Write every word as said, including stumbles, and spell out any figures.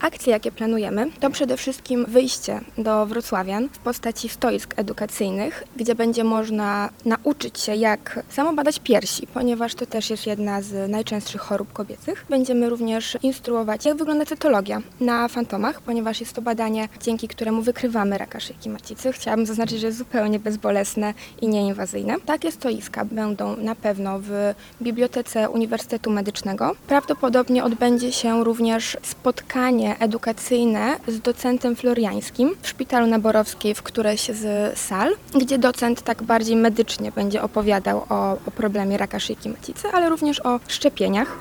Akcje, jakie planujemy, to przede wszystkim wyjście do wrocławian w postaci stoisk edukacyjnych, gdzie będzie można nauczyć się, jak samobadać piersi, ponieważ to też jest jedna z najczęstszych chorób kobiecych. Będziemy również instruować, jak wygląda cytologia na fantomach, ponieważ jest to badanie, dzięki któremu wykrywamy raka szyjki macicy. Chciałabym zaznaczyć, że jest zupełnie bezbolesne i nieinwazyjne. Takie stoiska będą na pewno w Bibliotece Uniwersytetu Medycznego. Prawdopodobnie odbędzie się również spotkanie edukacyjne z docentem Floriańskim w Szpitalu na Borowskiej w którejś z sal, gdzie docent tak bardziej medycznie będzie opowiadał o, o problemie raka szyjki macicy, ale również o szczepieniach.